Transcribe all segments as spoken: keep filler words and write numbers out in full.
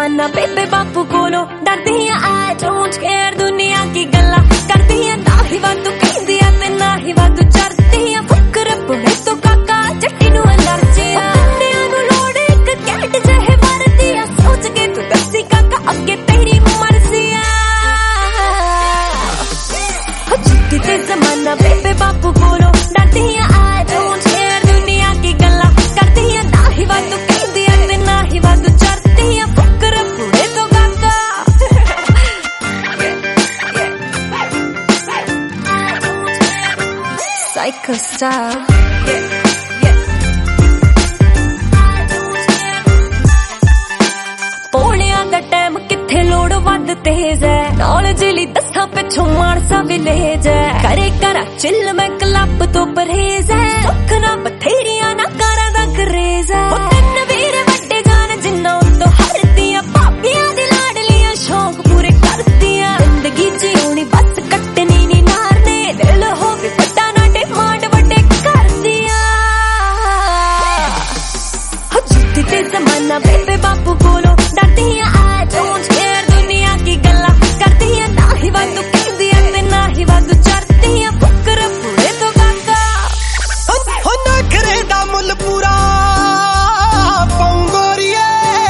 जमाना बेबे बापू कोलो डरदी है आई डोंट केयर दुनिया की गल्ला करदी है ना ही वादू कहंदी है ते ना ही वादू चरदी है फकर पुणे तो काका जट्टी नु एलर्जिया दुनिया नु लोड़ एक कैट जहे मारदी है सोच के तू दसी काका अगे तेरी मर्जी है हो जिद्दी ते जमाना बेबे बापू कोलो डरदी है आई डोंट केयर दुनिया की गल्ला करदी है ना ही वादू कहंदी है ते ना ही वादू चरदी है फकर पुणे तो काका Psycho style. Yeah, yeah. ਪੌਣਿਆਂ ਦਾ ਟਾਈਮ ਕਿੱਥੇ ਲੋੜ ਵੱਧ ਤੇਜ਼ ਹੈ ਨੌਲੇਜ ਲਈ ਦੱਸਾਂ ਪਿੱਛੋਂ ਮਾਰਸਾ ਵਿਲੇਜ ਹੈ ਕਰੇ ਕਰਾ ਚਿੱਲ ਮੈਂ ਕਲੱਬ ਤੋਂ ਪਰਹੇਜ਼ ਹੈ ਸੁੱਖ ਨਾ ਬਥੇਰੀਆਂ ਨਾ ਕਾਰਾਂ ਦਾ ਕਰੇਜ਼ ਹੈ ਉਹ ਤਿੰਨ ਵੀਰ ਵੱਡੇ ਜਾਨ ਜਿੰਨਾ ਉਤੋਂ ਹਰਦੀਆਂ ਭਾਬੀਆਂ ਦੀ ਲਾਡਲੀਆਂ ਸ਼ੌਂਕ ਪੂਰੇ ਕਰਦੀਆਂ ਜ਼ਿੰਦਗੀ ਜਿਉਣੀ ਬਸ ਕੱਟਣੀ ਨੀ ਨਾਰਨੇ ਦਿਲ ਹੋਵੇ ਵੱਡਾ ਨਾ ਡਿਮਾਂਡ ਵੱਡੇ ਕਰਦੀਆਂ ਹੋ ਜਿੱਤੀ ਤੇ ਜ਼ਮਾਨਾ ਬੇਬੇ ਬਾਪੂ ਕੋਲੋਂ ਡਰਦੀ ਆ ਆਈ ਡੋਂਟ ਕੇਅਰ ਦੁਨੀਆ ਕੀ ਗੱਲਾਂ ਕਰਦੀ ਆ ਨਾ ਹੀ ਵਾਦੂ ਕਹਿੰਦੀ ਆ ਤੇ ਨਾ ਹੀ ਵਾਦੂ ਚਰਦੀ ਆ ਫੁਕਰ ਪੂਰੇ ਤੋਂ ਕਾਕਾ ਹੋ ਨਖਰੇ ਦਾ ਮੁੱਲ ਪੂਰਾ ਪਾਉਂ ਗੋਰੀਏ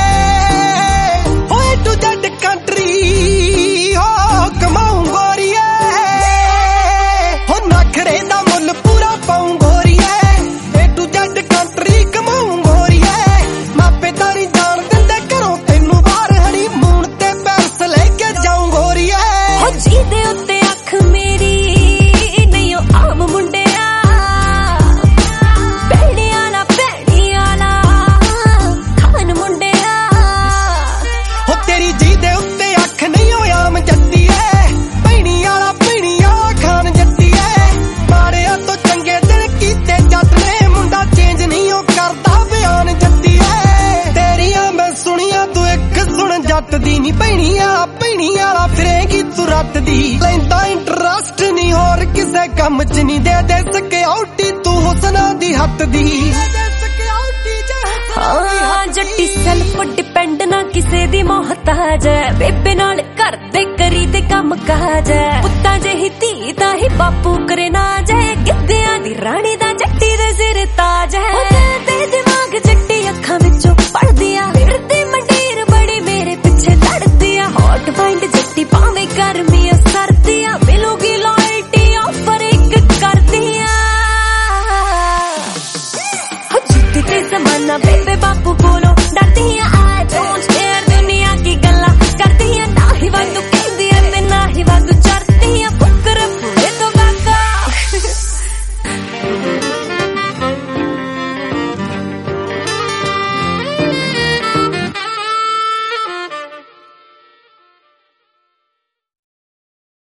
ਹੋਏ ਟੂ ਜੱਟ ਕੰਟਰੀ ਹੋ ਕਮਾਉਂ ਗੋਰੀਏ ਹੋ ਨਖਰੇ ਦਾ ਮੁੱਲ ਪੂਰਾ ਪਾਉਂ ਗੋਰੀਏ ਏ ਟੂ ਜੱਟ ਕੰਟਰੀ ਕਮਾਉਂ ਗੋਰੀਏ ਮਾਪੇ ਤਾਂ ਨਹੀਂ ਜਾਣ ਦਿੰਦੇ ਘਰੋਂ ਤੈਨੂੰ ਬਾਹਰ ਹਣੀ ਮੂਣ ਤੇ ਪੈਰਸ ਲੈ ਕੇ ਜਾਉਂ ਗੋਰੀਏ ਹੋ ਜਿਹਦੇ ਉੱਤੇ ਅੱਖ ਮੇਰੀ ਨਹੀਂ ਉਹ ਆਮ ਮੁੰਡਿਆ ਭੈਣੇ ਆਲਾ ਭੈਣੀ ਆਲਾ ਖਾਨ ਮੁੰਡਿਆ ਹੋ ਤੇਰੀ ਜੀ ਦੇ ਉੱਤੇ ਅੱਖ ਨਹੀਂ ਓ ਆਮ ਜੱਟੀਏ ਭੈਣੀ ਆਲਾ ਭੈਣੀ ਆਲਾ ਖਾਨ ਜੱਟੀਏ ਮਾੜਿਆਂ ਤੋਂ ਚੰਗੇ ਦਿਨ ਕੀਤੇ ਜੱਟ ਨੇ ਮੁੰਡਾ ਚੇਂਜ ਨਹੀਂ ਉਹ ਕਰਦਾ ਬਿਆਨ ਜੱਟੀਏ ਤੇਰੀਆਂ ਮੈਂ ਸੁਣੀਆਂ ਤੂੰ ਇੱਕ ਸੁਣ ਜੱਟ ਦੀ ਨਹੀਂ ਭੈਣੀ ਆਲਾ ਭੈਣੀ ਆਲਾ ਫਿਰੇਗੀ ਤੂੰ ਰੱਤ ਦੀ ਲੈਂਦਾ ਇੰਟਰਸਟ ਨਹੀਂ ਹੋਰ ਕਿਸੇ ਕੰਮ ਚ ਨਹੀਂ ਦੇ ਦੇ ਸਿਕਿਉਰਿਟੀ ਤੂੰ ਹੁਸਨਾ ਦੀ ਹੱਥ ਦੀ ਹਾਂ ਜੱਟੀ ਸੈਲਫ ਡਿਪੈਂਡ ਨਾ ਕਿਸੇ ਦੀ ਮੁਹਤਾਜ ਹੈ ਬੇਬੇ ਨਾਲ ਘਰ ਦੇ ਕਰੀ ਤੇ ਕੰਮ ਕਾਜ ਹੈ ਪੁੱਤਾਂ ਜਿਹੀ ਧੀ ਦਾ ਹੀ ਬਾਪੂ ਕਰੇ ਨਾ ਜੈ